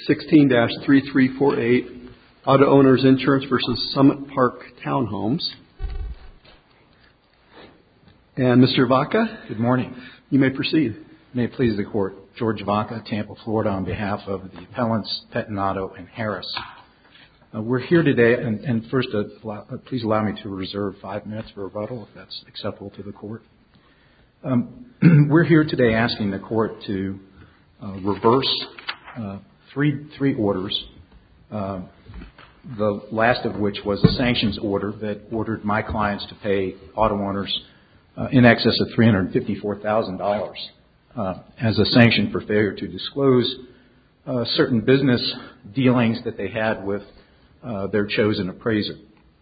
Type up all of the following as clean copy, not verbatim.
16-3348, Auto Owners Insurance versus Summit Park Townhomes. And Mr. Vaca? Good morning. You may proceed. May it please the Court. George Vaca, Tampa, Florida, on behalf of the appellants Pettinato and Harris. We're here today, and first, please allow me to reserve 5 minutes for rebuttal, if that's acceptable to the Court. We're here today asking the Court to reverse three orders, the last of which was a sanctions order that ordered my clients to pay auto owners in excess of $354,000 as a sanction for failure to disclose certain business dealings that they had with their chosen appraiser.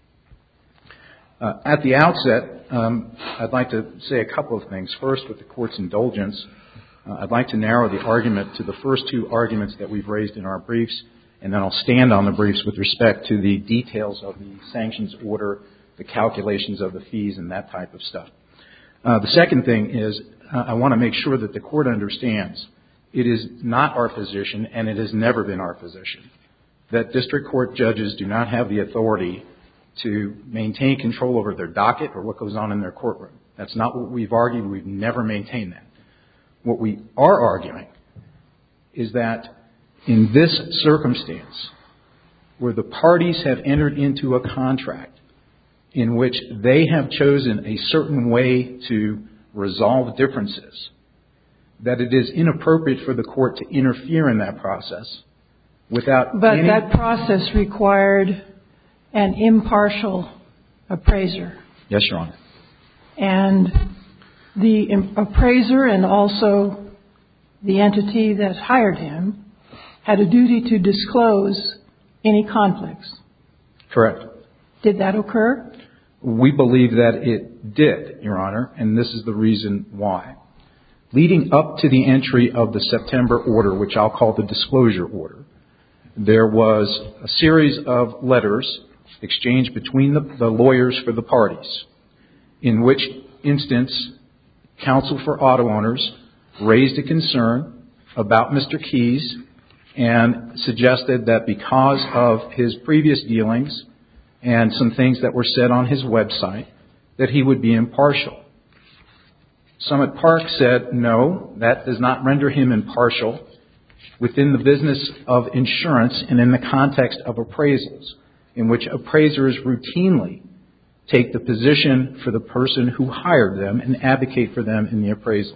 At the outset, I'd like to say a couple of things. First, with the Court's indulgence, I'd like to narrow the argument to the first two arguments that we've raised in our briefs, and then I'll stand on the briefs with respect to the details of the sanctions order, the calculations of the fees, and that type of stuff. The second thing is I want to make sure that the Court understands it is not our position, and it has never been our position, that district court judges do not have the authority to maintain control over their docket or what goes on in their courtroom. That's not what we've argued. We've never maintained that. What we are arguing is that in this circumstance, where the parties have entered into a contract in which they have chosen a certain way to resolve differences, that it is inappropriate for the Court to interfere in that process without But that process required an impartial appraiser. Yes, Your Honor. And the appraiser and also the entity that hired him had a duty to disclose any conflicts. Correct. Did that occur? We believe that it did, Your Honor, and this is the reason why. Leading up to the entry of the September order, which I'll call the disclosure order, there was a series of letters exchanged between the lawyers for the parties, in which instance counsel for auto owners raised a concern about Mr. Keys and suggested that because of his previous dealings and some things that were said on his website, that he would be impartial. Summit Park said, no, that does not render him impartial within the business of insurance and in the context of appraisals, in which appraisers routinely take the position for the person who hired them and advocate for them in the appraisal.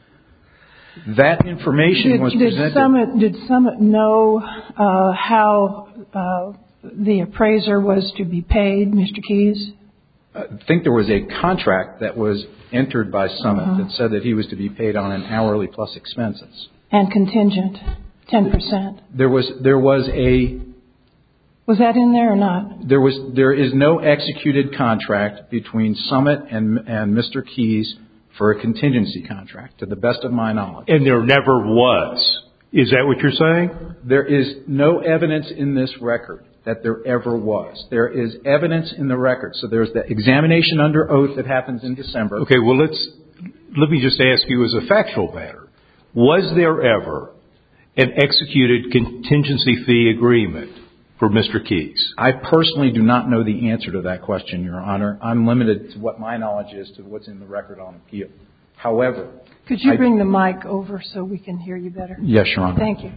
That information was presented. Did Summit know how the appraiser was to be paid, Mr. Keys? I think there was a contract that was entered by Summit that said that he was to be paid on an hourly plus expenses. And contingent, 10%. There was a... Was that in there or not? There is no executed contract between Summit and Mr. Keys for a contingency contract, to the best of my knowledge. And there never was. Is that what you're saying? There is no evidence in this record that there ever was. There is evidence in the record. So there's the examination under oath that happens in December. Okay, well, let me just ask you as a factual matter. Was there ever an executed contingency fee agreement for Mr. Keys? I personally do not know the answer to that question, Your Honor. I'm limited to what my knowledge is to what's in the record on appeal. However... Could you bring the mic over so we can hear you better? Yes, Your Honor. Thank you.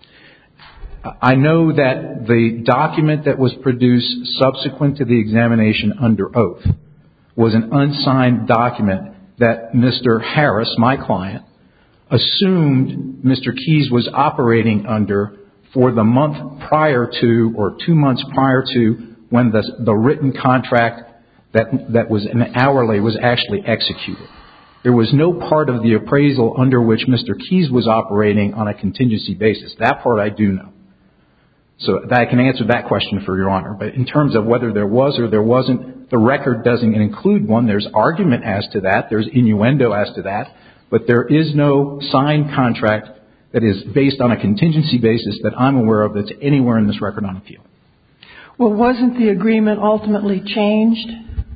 I know that the document that was produced subsequent to the examination under oath was an unsigned document that Mr. Harris, my client, assumed Mr. Keys was operating under for the month prior to, or 2 months prior to, when the written contract that was an hourly was actually executed. There was no part of the appraisal under which Mr. Keys was operating on a contingency basis. That part I do know. So I can answer that question for Your Honor. But in terms of whether there was or there wasn't, the record doesn't include one. There's argument as to that. There's innuendo as to that. But there is no signed contract that is based on a contingency basis that I'm aware of that's anywhere in this record on appeal. Well, wasn't the agreement ultimately changed?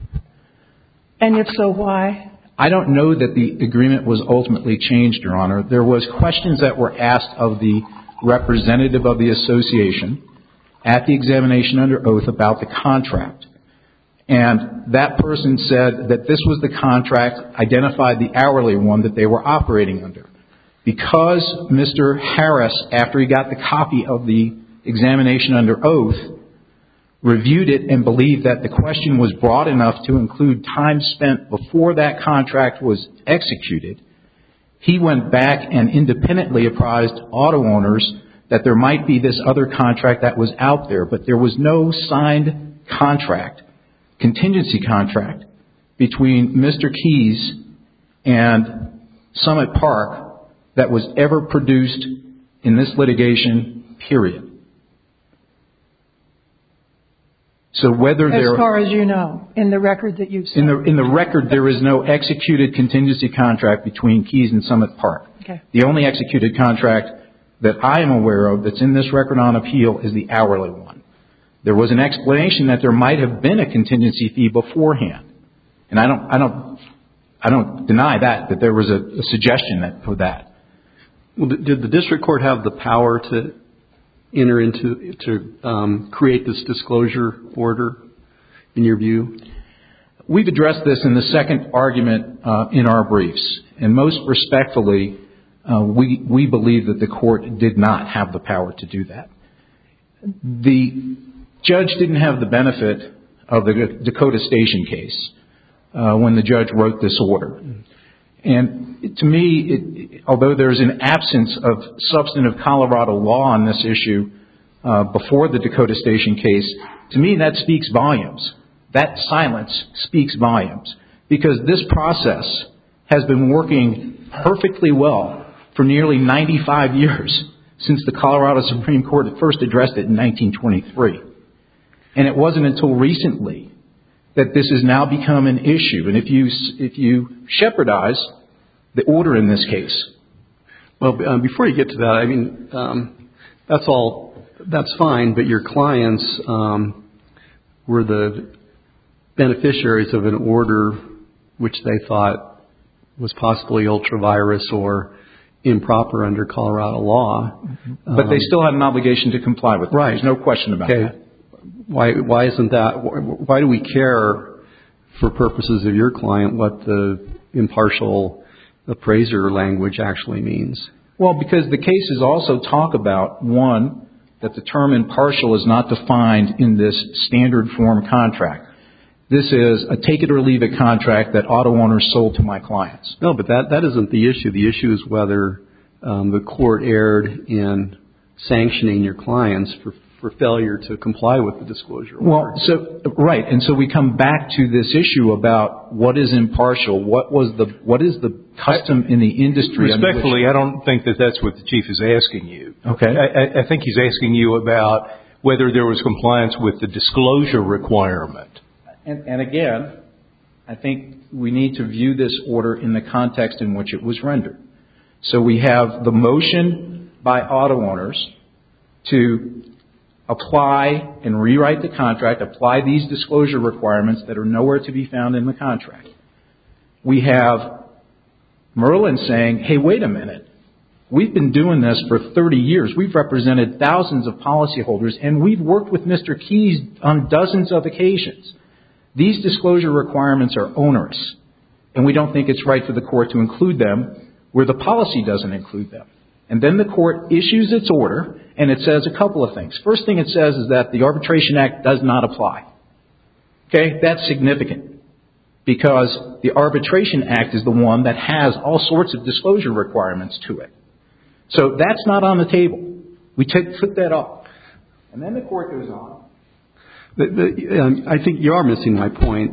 And if so, why? I don't know that the agreement was ultimately changed, Your Honor. There was questions that were asked of the representative of the association at the examination under oath about the contract. And that person said that this was the contract, identified the hourly one that they were operating under. Because Mr. Harris, after he got the copy of the examination under oath, reviewed it and believed that the question was broad enough to include time spent before that contract was executed, he went back and independently apprised auto owners that there might be this other contract that was out there, but there was no signed contract, contingency contract, between Mr. Keys and Summit Park that was ever produced in this litigation, period. So whether there, as far as you know, in the record that you've seen, in the record, there is no executed contingency contract between Keys and Summit Park. Okay. The only executed contract that I am aware of that's in this record on appeal is the hourly one. There was an explanation that there might have been a contingency fee beforehand, and I don't deny that there was a suggestion for that. Well, did the district court have the power to enter into create this disclosure order, in your view? We've addressed this in the second argument in our briefs, and most respectfully, we believe that the court did not have the power to do that. The judge didn't have the benefit of the Dakota Station case when the judge wrote this order. And to me, although there's an absence of substantive Colorado law on this issue before the Dakota Station case, to me that speaks volumes. That silence speaks volumes, because this process has been working perfectly well for nearly 95 years since the Colorado Supreme Court had first addressed it in 1923. And it wasn't until recently that this has now become an issue. And if you shepherdize the order in this case. Well, before you get to that, I mean, that's fine, but your clients were the beneficiaries of an order which they thought was possibly ultra-virus or improper under Colorado law. But they still had an obligation to comply with it. Right. There's no question about that. Why isn't that? Why do we care, for purposes of your client, what the impartial appraiser language actually means? Well, because the cases also talk about, one, that the term impartial is not defined in this standard form contract. This is a take it or leave it contract that auto owners sold to my clients. No, but that isn't the issue. The issue is whether the court erred in sanctioning your clients for failure to comply with the disclosure order. Well, right. And so we come back to this issue about what is impartial, what is the custom in the industry. Respectfully, I don't think that's what the Chief is asking you. Okay. I think he's asking you about whether there was compliance with the disclosure requirement. And again, I think we need to view this order in the context in which it was rendered. So we have the motion by auto owners to apply and rewrite the contract, apply these disclosure requirements that are nowhere to be found in the contract. We have Merlin saying, hey, wait a minute. We've been doing this for 30 years. We've represented thousands of policyholders, and we've worked with Mr. Keys on dozens of occasions. These disclosure requirements are onerous, and we don't think it's right for the court to include them where the policy doesn't include them. And then the court issues its order, and it says a couple of things. First thing it says is that the Arbitration Act does not apply. Okay? That's significant, because the Arbitration Act is the one that has all sorts of disclosure requirements to it. So that's not on the table. We took that off. And then the court goes on. I think you are missing my point.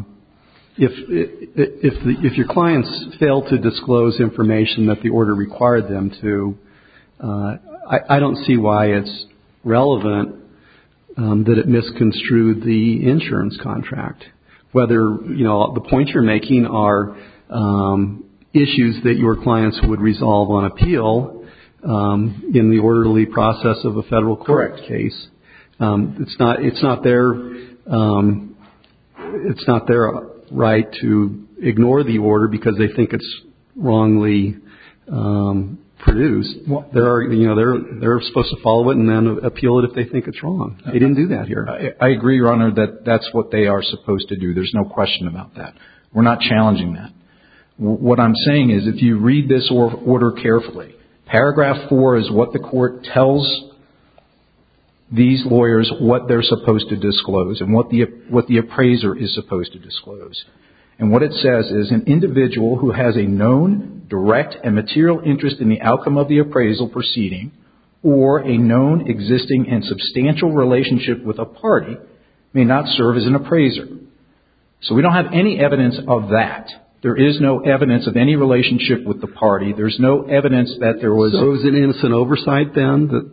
If your clients fail to disclose information that the order required them to, I don't see why it's relevant that it misconstrued the insurance contract. Whether, the points you're making are issues that your clients would resolve on appeal in the orderly process of a federal court case. It's not their right to ignore the order because they think it's wrongly produced. They're supposed to follow it and then appeal it if they think it's wrong. They didn't do that here. I agree, Your Honor, that that's what they are supposed to do. There's no question about that. We're not challenging that. What I'm saying is if you read this order carefully, paragraph 4 is what the court tells these lawyers what they're supposed to disclose and what the appraiser is supposed to disclose. And what it says is an individual who has a known, direct, and material interest in the outcome of the appraisal proceeding or a known, existing, and substantial relationship with a party may not serve as an appraiser. So we don't have any evidence of that. There is no evidence of any relationship with the party. There's no evidence that there was... So is it innocent oversight then that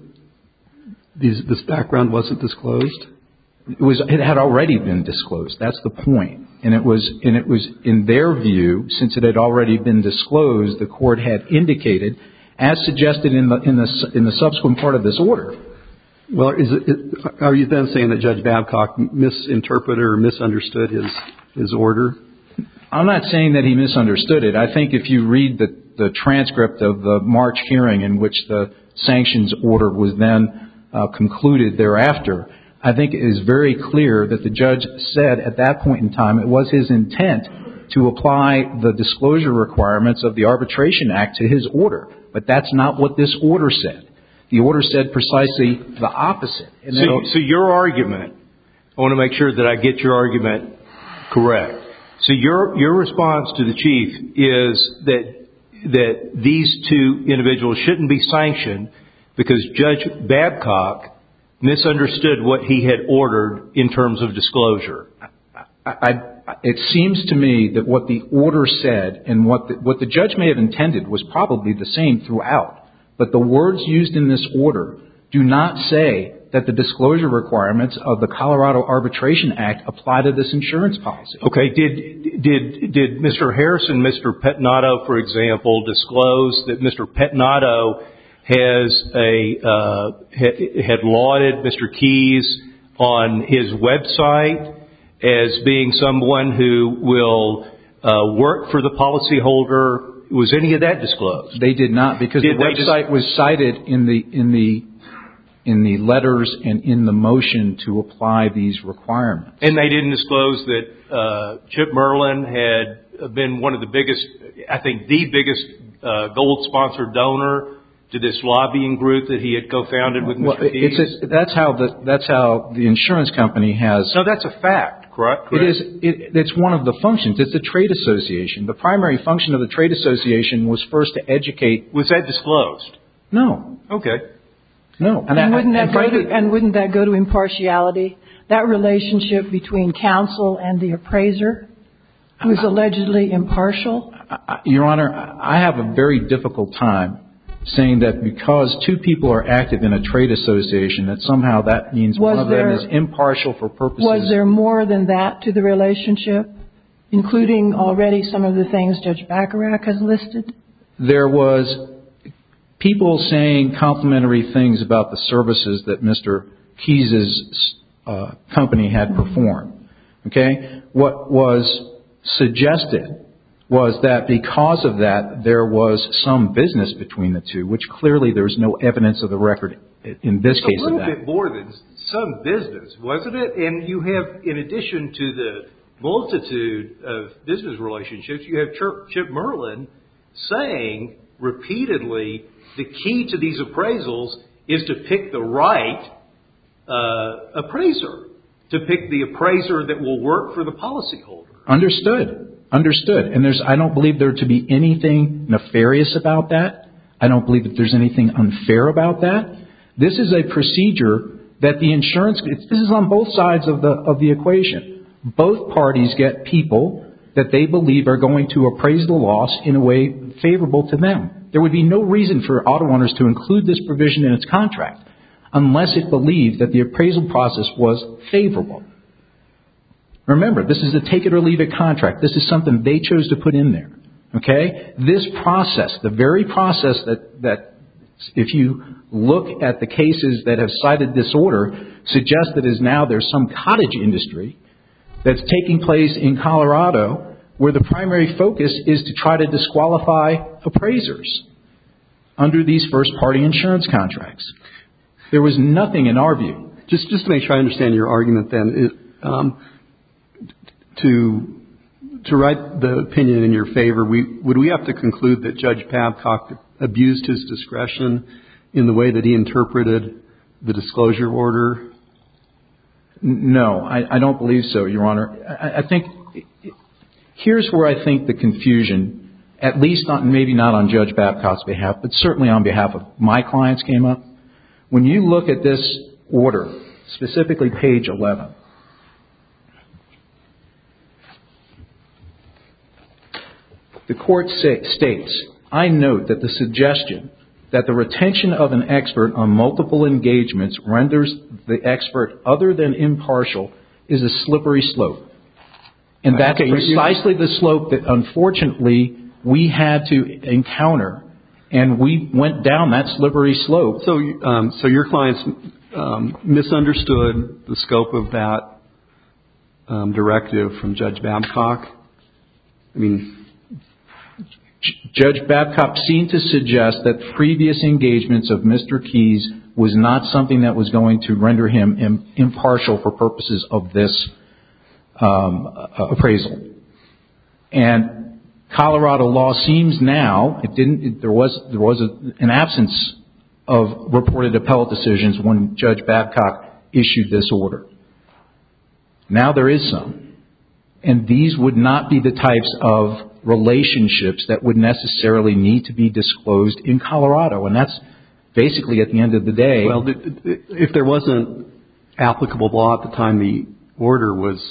this background wasn't disclosed? It had already been disclosed. That's the point. And it was in their view, since it had already been disclosed, the court had indicated, as suggested in the subsequent part of this order. Well, are you then saying that Judge Babcock misinterpreted or misunderstood his order? I'm not saying that he misunderstood it. I think if you read the transcript of the March hearing in which the sanctions order was then concluded thereafter, I think it is very clear that the judge said at that point in time it was his intent to apply the disclosure requirements of the Arbitration Act to his order. But that's not what this order said. The order said precisely the opposite. So your argument, I want to make sure that I get your argument correct. So your response to the Chief is that these two individuals shouldn't be sanctioned because Judge Babcock misunderstood what he had ordered in terms of disclosure. It seems to me that what the order said and what the judge may have intended was probably the same throughout. But the words used in this order do not say that the disclosure requirements of the Colorado Arbitration Act apply to this insurance policy. Okay. Did Mr. Harrison, Mr. Pettinato, for example, disclose that Mr. Pettinato had lauded Mr. Keyes on his website as being someone who will work for the policyholder? Was any of that disclosed? They did not, because the website was cited in the letters and in the motion to apply these requirements. And they didn't disclose that Chip Merlin had been one of the biggest, I think the biggest gold-sponsored donor to this lobbying group that he had co-founded with Mr. Keyes? That's how the insurance company has... No, that's a fact, correct? It's one of the functions. It's a trade association. The primary function of the trade association was first to educate... Was that disclosed? No. Okay. No. And wouldn't that go to impartiality? That relationship between counsel and the appraiser, who is allegedly impartial? Your Honor, I have a very difficult time saying that because two people are active in a trade association, that somehow that means one of them is impartial for purposes... Was there more than that to the relationship, including already some of the things Judge Bacharach has listed? There was people saying complimentary things about the services that Mr. Keyes' company had performed. Okay? What was suggested was that because of that, there was some business between the two, which clearly there's no evidence of the record in this case of that. A little bit more than some business, wasn't it? And you have, in addition to the multitude of business relationships, you have Chip Merlin saying repeatedly the key to these appraisals is to pick the right appraiser, to pick the appraiser that will work for the policyholder. Understood. And I don't believe there to be anything nefarious about that. I don't believe that there's anything unfair about that. This is a procedure that the insurance... This is on both sides of the equation. Both parties get people that they believe are going to appraise the loss in a way favorable to them. There would be no reason for auto owners to include this provision in its contract unless it believed that the appraisal process was favorable. Remember, this is a take it or leave it contract. This is something they chose to put in there. Okay? This process, the very process that if you look at the cases that have cited this order, suggests that there's some cottage industry that's taking place in Colorado where the primary focus is to try to disqualify appraisers. under these first-party insurance contracts. There was nothing in our view. Just to make sure I understand your argument then, to write the opinion in your favor, would we have to conclude that Judge Babcock abused his discretion in the way that he interpreted the disclosure order? No, I don't believe so, Your Honor. I think here's where I think the confusion, at least maybe not on Judge Babcock's behalf, but certainly on behalf of my clients, came up. When you look at this order, specifically page 11, the court states, I note that the suggestion that the retention of an expert on multiple engagements renders the expert other than impartial is a slippery slope. And that's precisely the slope that, unfortunately, we had to encounter, and we went down that slippery slope. So your clients misunderstood the scope of that directive from Judge Babcock? I mean, Judge Babcock seemed to suggest that previous engagements of Mr. Keys was not something that was going to render him impartial for purposes of this appraisal. And Colorado law seems now, there was an absence of reported appellate decisions when Judge Babcock issued this order. Now there is some. And these would not be the types of relationships that would necessarily need to be disclosed in Colorado. And that's basically, at the end of the day... Well, if there wasn't applicable law at the time the order was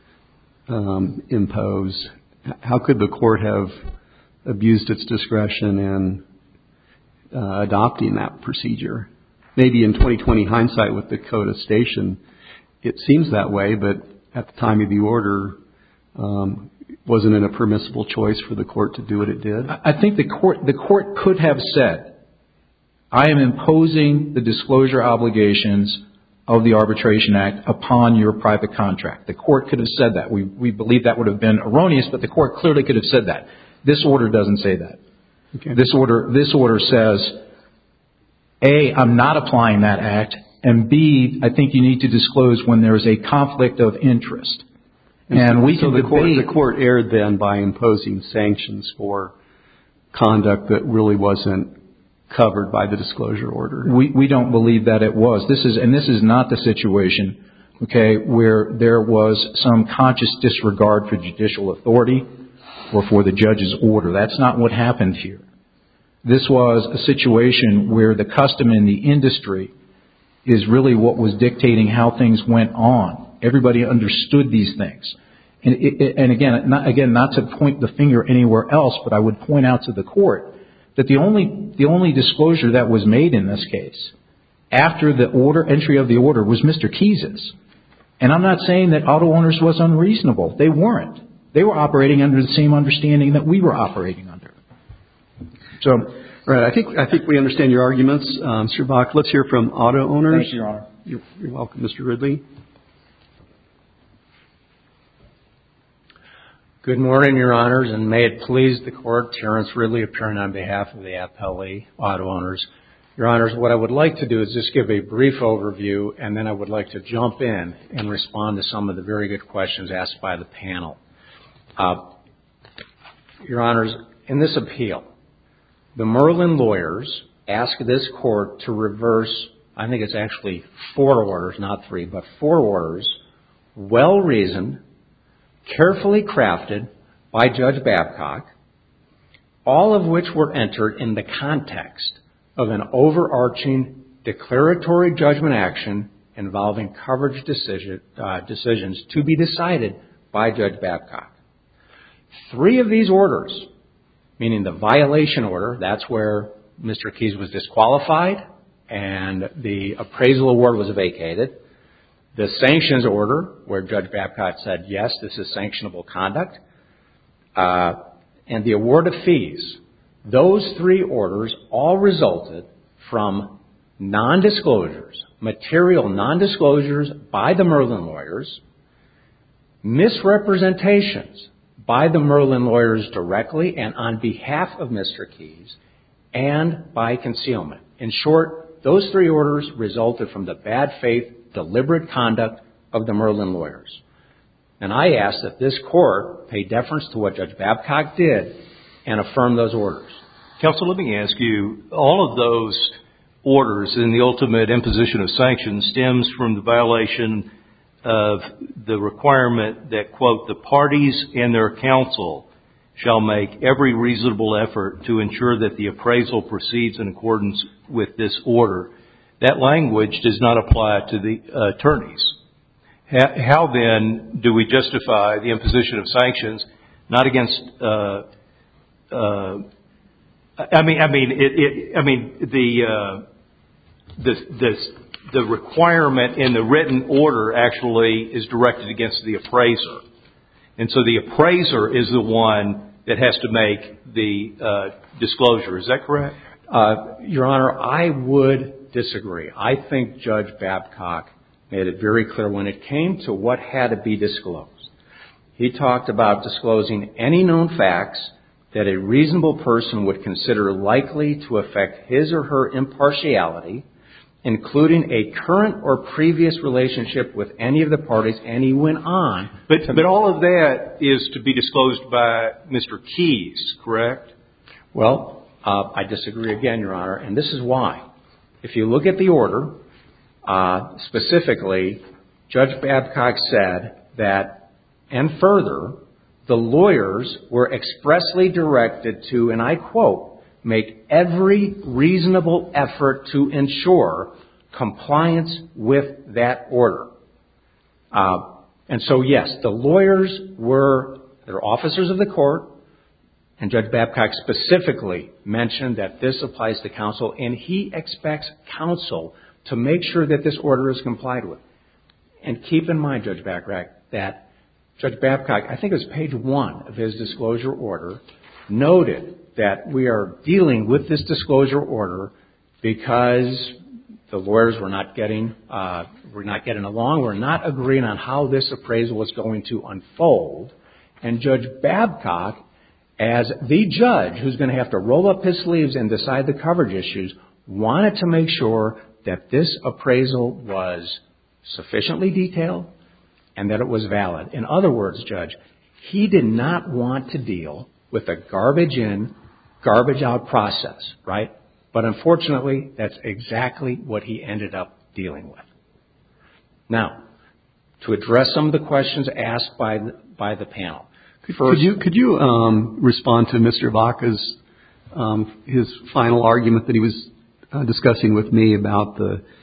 imposed, how could the court have abused its discretion in adopting that procedure? Maybe in 20/20 hindsight with Dakota Station, it seems that way, but at the time of the order... wasn't it a permissible choice for the court to do what it did? I think the court could have said, I am imposing the disclosure obligations of the Arbitration Act upon your private contract. The court could have said that. We believe that would have been erroneous, but the court clearly could have said that. This order doesn't say that. Okay. This order says, A, I'm not applying that act, and B, I think you need to disclose when there is a conflict of interest. And the court erred then by imposing sanctions for conduct that really wasn't covered by the disclosure order. We don't believe that it was. This is not the situation, okay, where there was some conscious disregard for judicial authority or for the judge's order. That's not what happened here. This was a situation where the custom in the industry is really what was dictating how things went on. Everybody understood these things. And again, not to point the finger anywhere else, but I would point out to the court that the only disclosure that was made in this case after the entry of the order was Mr. Keys's. And I'm not saying that Auto Owners was unreasonable. They weren't. They were operating under the same understanding that we were operating under. So, right. I think we understand your arguments, Mr. Bach. Let's hear from Auto Owners. Thank you, Your Honor. You're welcome, Mr. Ridley. Good morning, Your Honors, and may it please the Court, Terrence Ridley appearing on behalf of the appellee, Auto Owners. Your Honors, what I would like to do is just give a brief overview, and then I would like to jump in and respond to some of the very good questions asked by the panel. Your Honors, in this appeal, the Merlin lawyers ask this Court to reverse, I think it's actually 4 orders, not 3, but 4 orders, well-reasoned, carefully crafted by Judge Babcock, all of which were entered in the context of an overarching declaratory judgment action involving coverage decisions to be decided by Judge Babcock. 3 of these orders, meaning the violation order, that's where Mr. Keys was disqualified and the appraisal award was vacated. The sanctions order, where Judge Babcock said, yes, this is sanctionable conduct, and the award of fees, those 3 orders all resulted from non-disclosures, material non-disclosures by the Merlin lawyers, misrepresentations by the Merlin lawyers directly and on behalf of Mr. Keys, and by concealment. In short, those three orders resulted from the bad faith, deliberate conduct of the Merlin lawyers. And I ask that this court pay deference to what Judge Babcock did and affirm those orders. Counsel, let me ask you, all of those orders in the ultimate imposition of sanctions stems from the violation of the requirement that, quote, the parties and their counsel shall make every reasonable effort to ensure that the appraisal proceeds in accordance with this order. That language does not apply to the attorneys. How then do we justify the imposition of sanctions not against the requirement in the written order actually is directed against the appraiser. And so the appraiser is the one that has to make the disclosure. Is that correct? Your Honor, I would disagree. I think Judge Babcock made it very clear when it came to what had to be disclosed. He talked about disclosing any known facts that a reasonable person would consider likely to affect his or her impartiality, including a current or previous relationship with any of the parties, and he went on. But all of that is to be disclosed by Mr. Keyes, correct? Well, I disagree again, Your Honor, and this is why. If you look at the order, specifically, Judge Babcock said that, and further, the lawyers were expressly directed to, and I quote, make every reasonable effort to ensure compliance with that order. And so, yes, the lawyers they're officers of the court, and Judge Babcock specifically mentioned that this applies to counsel, and he expects counsel to make sure that this order is complied with. And keep in mind, Judge Babcock, that Judge Babcock, I think it was page 1 of his disclosure order, noted that we are dealing with this disclosure order because the lawyers were not getting along. We're not agreeing on how this appraisal was going to unfold. And Judge Babcock, as the judge who's going to have to roll up his sleeves and decide the coverage issues, wanted to make sure that this appraisal was sufficiently detailed and that it was valid. In other words, Judge, he did not want to deal with a garbage in, garbage out process, right? But unfortunately, that's exactly what he ended up dealing with. Now, to address some of the questions asked by the panel. Could you respond to Mr. Vaca's his final argument that he was discussing with me about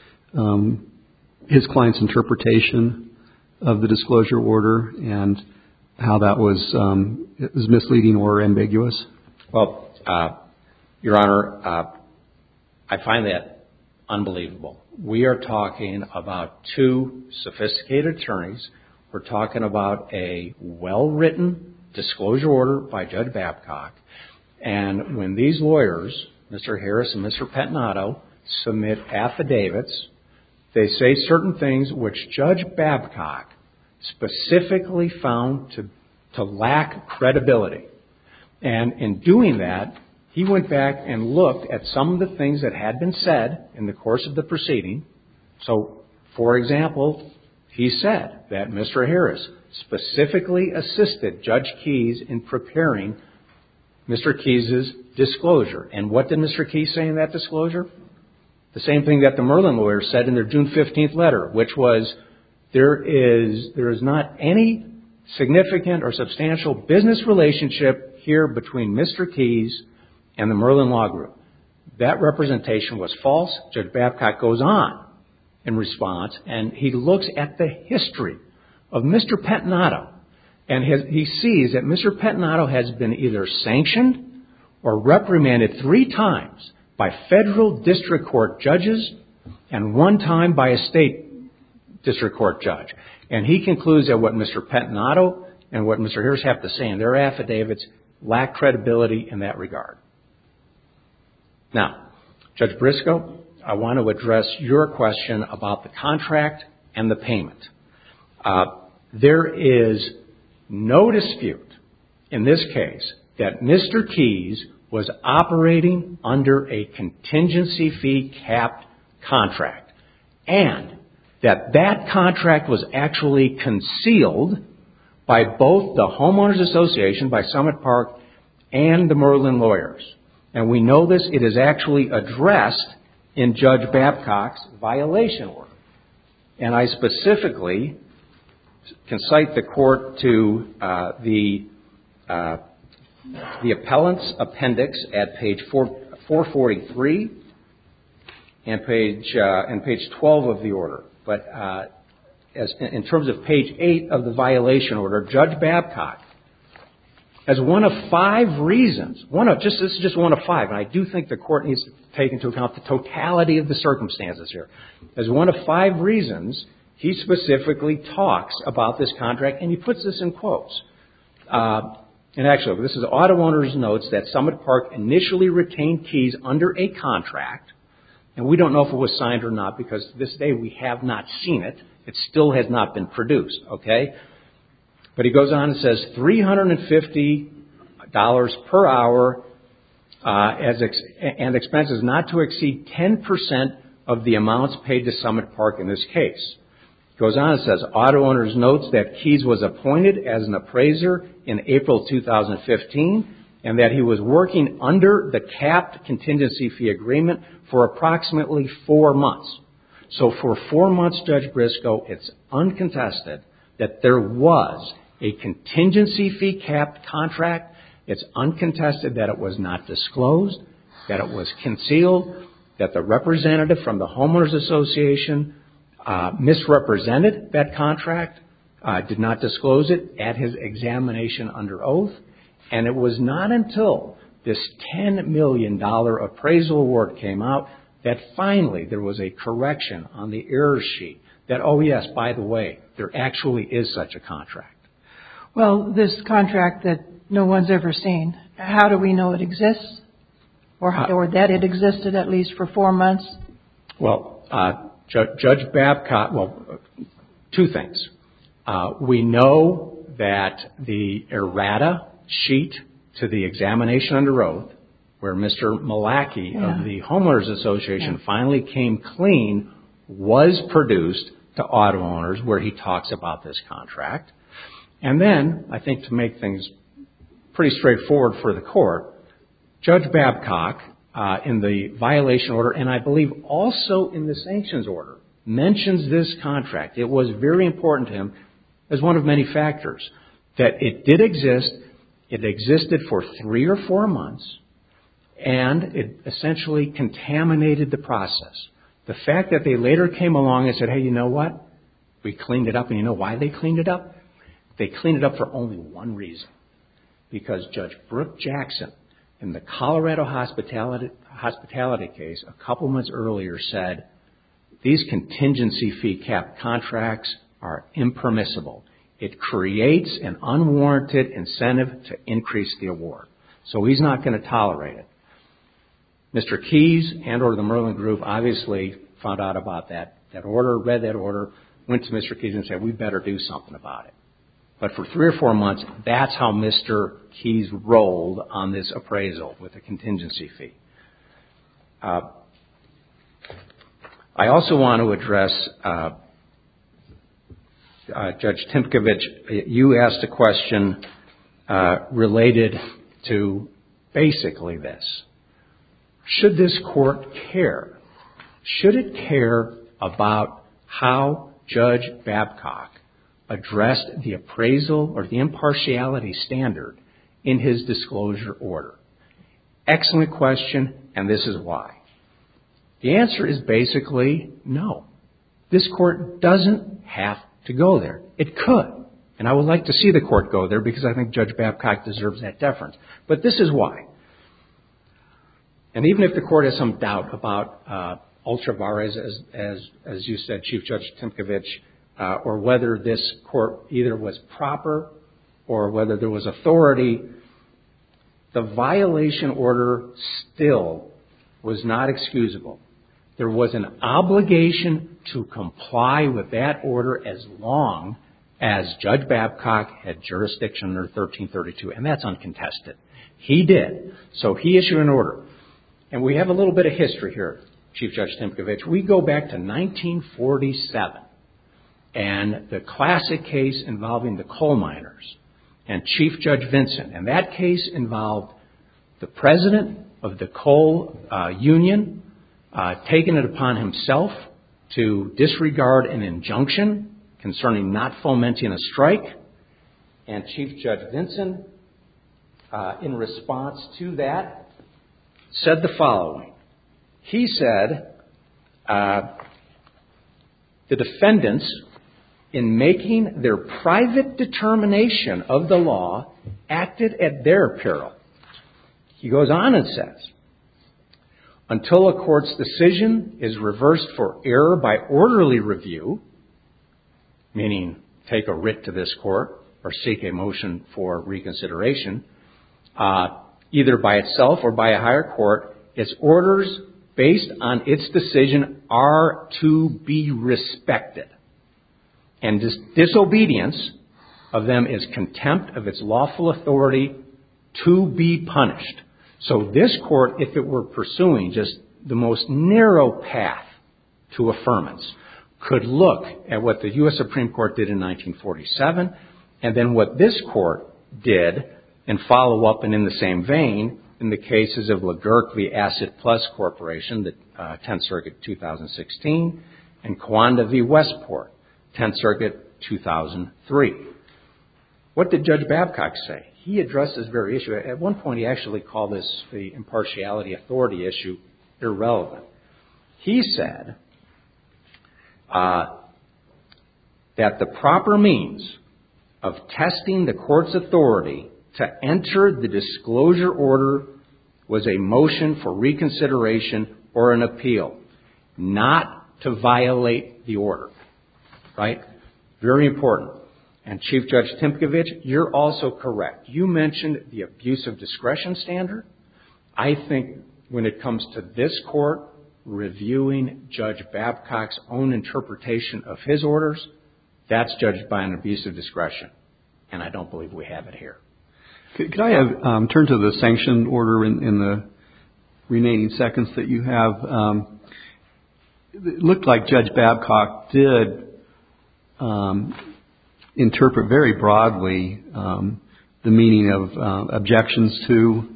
his client's interpretation of the disclosure order and how that was misleading or ambiguous? Well, Your Honor, I find that unbelievable. We are talking about two sophisticated attorneys. We're talking about a well-written disclosure order by Judge Babcock. And when these lawyers, Mr. Harris and Mr. Pettinato, submit affidavits, they say certain things which Judge Babcock specifically found to lack credibility. And in doing that, he went back and looked at some of the things that had been said in the course of the proceeding. So, for example, he said that Mr. Harris specifically assisted Judge Keyes in preparing Mr. Keyes' disclosure. And what did Mr. Keyes say in that disclosure? The same thing that the Merlin lawyers said in their June 15th letter, which was there is not any significant or substantial business relationship here between Mr. Keyes and the Merlin Law Group. That representation was false. Judge Babcock goes on in response, and he looks at the history of Mr. Pettinato, and he sees that Mr. Pettinato has been either sanctioned or reprimanded 3 times by federal district court judges and 1 time by a state district court judge. And he concludes that what Mr. Pettinato and what Mr. Harris have to say in their affidavits lack credibility in that regard. Now, Judge Briscoe, I want to address your question about the contract and the payment. There is no dispute in this case that Mr. Keyes was operating under a contingency fee capped contract, and that contract was actually concealed by both the Homeowners Association, by Summit Park, and the Merlin lawyers. And we know this. It is actually addressed in Judge Babcock's violation order. And I specifically can cite the court to the appellant's appendix at page 443 and page 12 of the order. But in terms of page 8 of the violation order, Judge Babcock, as one of 5 reasons, this is just one of 5, and I do think the court needs to take into account the totality of the circumstances here. As one of 5 reasons, he specifically talks about this contract, and he puts this in quotes. And actually, this is Auto Owners Notes that Summit Park initially retained keys under a contract, and we don't know if it was signed or not because to this day we have not seen it. It still has not been produced, okay? But he goes on and says $350 per hour and expenses not to exceed 10% of the amounts paid to Summit Park in this case. He goes on and says Auto Owners Notes that Keys was appointed as an appraiser in April 2015 and that he was working under the capped contingency fee agreement for approximately 4 months. So for 4 months, Judge Briscoe, it's uncontested that there was a contingency fee capped contract. It's uncontested that it was not disclosed, that it was concealed, that the representative from the Homeowners Association misrepresented that contract, did not disclose it at his examination under oath. And it was not until this $10 million appraisal award came out that finally there was a correction on the error sheet that, oh yes, by the way, there actually is such a contract. Well, this contract that no one's ever seen, how do we know it exists? Or that it existed at least for 4 months? Well, Judge Babcock, well, 2 things. We know that the errata sheet to the examination under oath, where Mr. Malachy of the Homeowners Association finally came clean, was produced to Auto Owners, where he talks about this contract. And then, I think to make things pretty straightforward for the court, Judge Babcock, in the violation order, and I believe also in the sanctions order, mentions this contract. It was very important to him as one of many factors that it did exist. It existed for 3 or 4 months, and it essentially contaminated the process. The fact that they later came along and said, hey, you know what? We cleaned it up, and you know why they cleaned it up? They cleaned it up for only one reason. Because Judge Brooke Jackson, in the Colorado hospitality case a couple months earlier, said these contingency fee cap contracts are impermissible. It creates an unwarranted incentive to increase the award. So he's not going to tolerate it. Mr. Keys and or the Merlin Group obviously found out about that order, read that order, went to Mr. Keys and said, we better do something about it. But for 3 or 4 months, that's how Mr. Keys rolled on this appraisal with a contingency fee. I also want to address Judge Timkovich. You asked a question related to basically this. Should this court care? Should it care about how Judge Babcock addressed the appraisal or the impartiality standard in his disclosure order? Excellent question, and this is why. The answer is basically no. This court doesn't have to go there. It could, and I would like to see the court go there because I think Judge Babcock deserves that deference. But this is why. And even if the court has some doubt about Ultravarez, as you said, Chief Judge Timkovich, or whether this court either was proper or whether there was authority, the violation order still was not excusable. There was an obligation to comply with that order as long as Judge Babcock had jurisdiction under 1332, and that's uncontested. He did. So he issued an order. And we have a little bit of history here, Chief Judge Timkovich. We go back to 1947 and the classic case involving the coal miners and Chief Judge Vinson. And that case involved the president of the coal union taking it upon himself to disregard an injunction concerning not fomenting a strike. And Chief Judge Vinson, in response to that, said the following. He said, the defendants, in making their private determination of the law, acted at their peril. He goes on and says, until a court's decision is reversed for error by orderly review, meaning take a writ to this court or seek a motion for reconsideration, either by itself or by a higher court, its orders based on its decision are to be respected. And disobedience of them is contempt of its lawful authority to be punished. So this court, if it were pursuing just the most narrow path to affirmance, could look at what the U.S. Supreme Court did in 1947 and then what this court did and follow up and in the same vein in the cases of LeGurk v. Asset Plus Corporation, the 10th Circuit 2016, and Kawanda v. Westport, 10th Circuit 2003. What did Judge Babcock say? He addressed this very issue. At one point, he actually called this the impartiality authority issue irrelevant. He said that the proper means of testing the court's authority to enter the disclosure order was a motion for reconsideration or an appeal, not to violate the order. Right? Very important. And Chief Judge Timkovich, you're also correct. You mentioned the abuse of discretion standard. I think when it comes to this court reviewing Judge Babcock's own interpretation of his orders, that's judged by an abuse of discretion. And I don't believe we have it here. Could I have turn to the sanction order in the remaining seconds that you have? It looked like Judge Babcock did interpret very broadly the meaning of objections to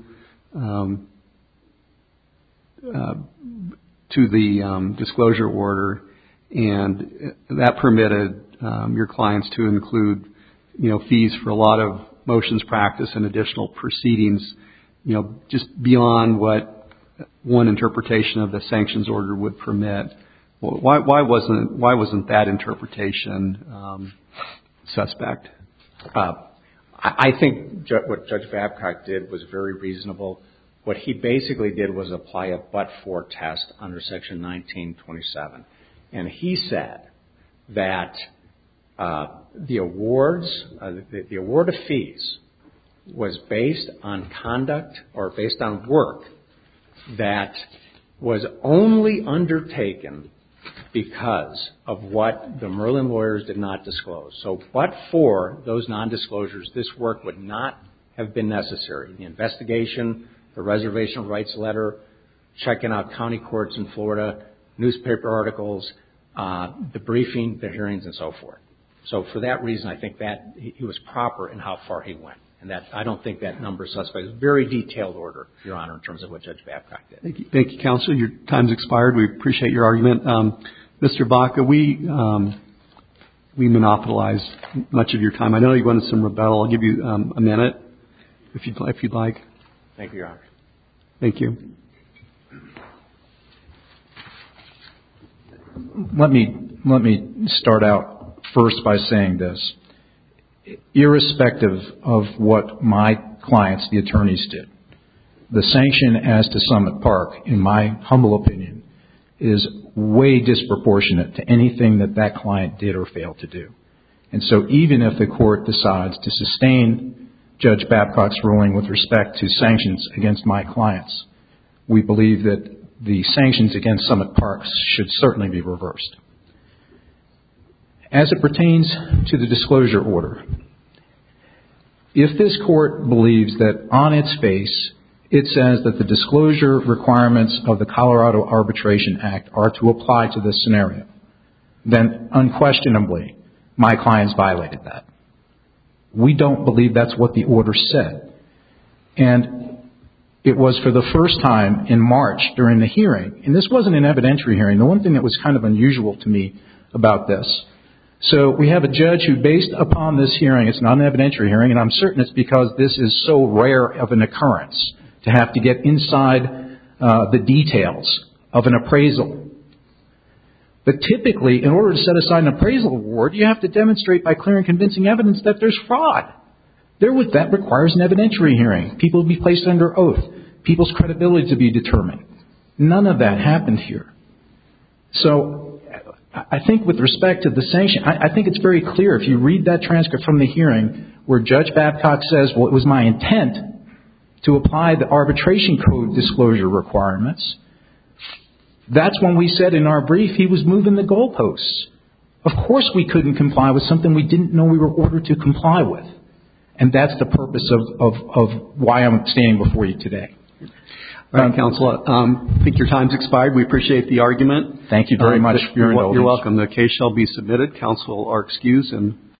the disclosure order, and that permitted your clients to include, fees for a lot of motions practice and additional proceedings, just beyond what one interpretation of the sanctions order would permit. Why wasn't that interpretation suspect? I think what Judge Babcock did was very reasonable. What he basically did was apply a but-for test under Section 1927. And he said that the award of fees was based on conduct or based on work that was only undertaken because of what the Merlin lawyers did not disclose. So but for those nondisclosures, this work would not have been necessary. The investigation, the reservation of rights letter, checking out county courts in Florida, newspaper articles, the briefing, the hearings, and so forth. So for that reason, I think that he was proper in how far he went. And that I don't think that number is suspect. It's a very detailed order, Your Honor, in terms of what Judge Babcock did. Thank you, Counsel. Your time's expired. We appreciate your argument. Mr. Baca, we monopolized much of your time. I know you wanted some rebuttal. I'll give you a minute if you'd like. Thank you, Your Honor. Thank you. Let me start out first by saying this. Irrespective of what my clients, the attorneys, did, the sanction as to Summit Park, in my humble opinion, is way disproportionate to anything that client did or failed to do. And so even if the court decides to sustain Judge Babcock's ruling with respect to sanctions against my clients, we believe that the sanctions against Summit Park should certainly be reversed. As it pertains to the disclosure order, if this court believes that on its face it says that the disclosure requirements of the Colorado Arbitration Act are to apply to this scenario, then unquestionably my clients violated that. We don't believe that's what the order said. And it was for the first time in March during the hearing, and this wasn't an evidentiary hearing. The one thing that was kind of unusual to me about this, so we have a judge who, based upon this hearing, it's not an evidentiary hearing, and I'm certain it's because this is so rare of an occurrence to have to get inside the details of an appraisal. But typically, in order to set aside an appraisal award, you have to demonstrate by clear and convincing evidence that there's fraud. That requires an evidentiary hearing. People will be placed under oath. People's credibility to be determined. None of that happened here. So I think with respect to the sanction, I think it's very clear if you read that transcript from the hearing where Judge Babcock says, well, it was my intent to apply the arbitration code disclosure requirements. That's when we said in our brief he was moving the goalposts. Of course we couldn't comply with something we didn't know we were ordered to comply with. And that's the purpose of why I'm standing before you today. All right, Counsel. I think your time's expired. We appreciate the argument. Thank you very much for your indulgence. You're welcome. The case shall be submitted. Counsel are excused and